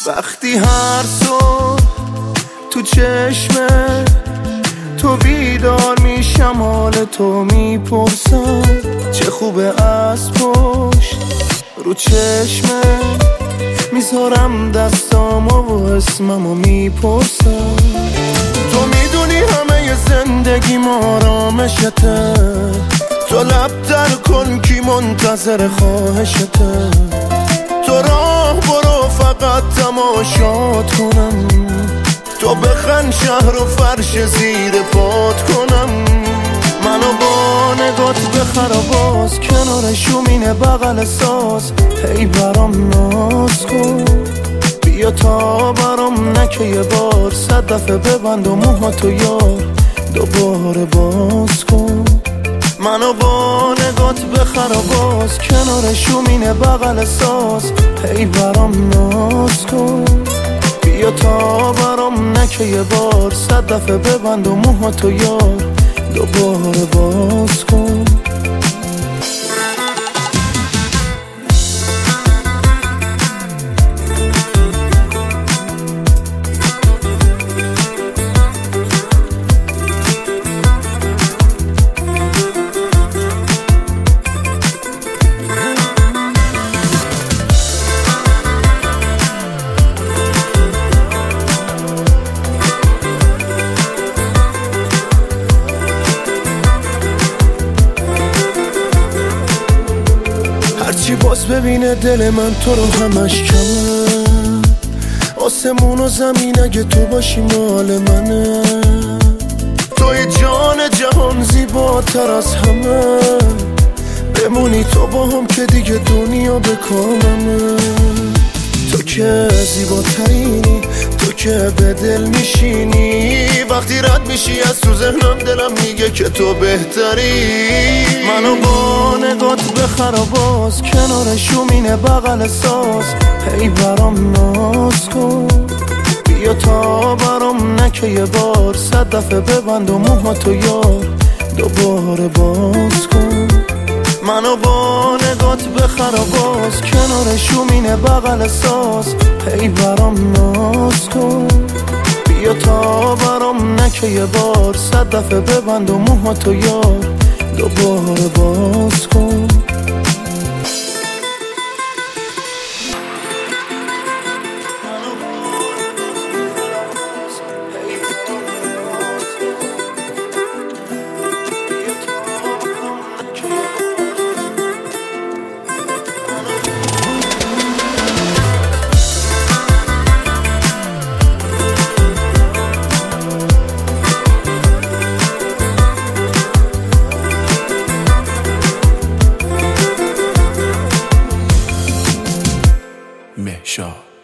وقتی هر صبح تو چشمه تو بیدار میشم، حال تو میپرسم چه خوبه از پشت رو چشمه میذارم دستامو و اسممو میپرسم. تو میدونی همه زندگی آرامشته، تو لب در کن کی منتظر خواهشته. تو راه برو فقط تماشات کنم، تو بخند شهر و فرش زیر پات کنم. منو با نگات بخر و باز کنار شومینه بغل ساز، هی برام ناز کن بیا تا برام نکه یه بار، 100 دفعه ببند و موهاتو یار دوباره باز کن. منو با نگات بخر و باز کنار شومینه بغل ساز، هی برام ناز کن بیا تا برام نکه یه بار، 100 دفعه ببند و موهاتو یار دوباره باز کن. هرچی باز ببینه دل من تو رو همش کمه، آسمون و زمین اگه تو باشی مال منه. توی جان جهان زیباتر از همه، بمونی تو با هم که دیگه دنیا به کاممه. تو که زیباترینی، تو که به دل میشینی، وقتی رد میشی از تو ذهنم دلم میگه که تو بهتری. منو با نگات بخر و باز کنار شومینه بغل ساز، هی برام ناز کن بیا تا برام نکه یه بار، 100 دفعه ببند و موهاتو یار دوباره باز کن. منو با نگات بخر و باز کنار شومینه بغل ساز، هی برام ناز کن بیا تا برام نکه یه بار، 100 دفعه ببند و موهاتو یار دوباره باز کن. مهشا